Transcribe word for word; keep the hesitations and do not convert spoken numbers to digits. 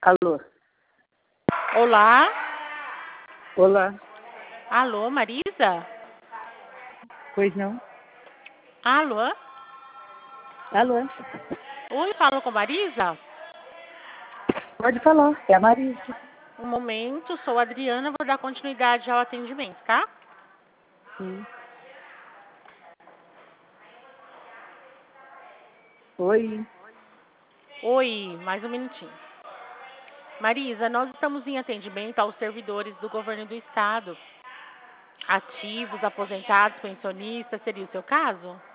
Alô? Olá? Olá? Alô, Marisa? Pois não? Alô? Alô? Oi, falo com Marisa? Pode falar, é a Marisa. Um momento, sou a Adriana, vou dar continuidade ao atendimento, tá? Sim. Oi. Oi, mais um minutinho. Marisa, nós estamos em atendimento aos servidores do governo do estado. Ativos, aposentados, pensionistas, seria o seu caso?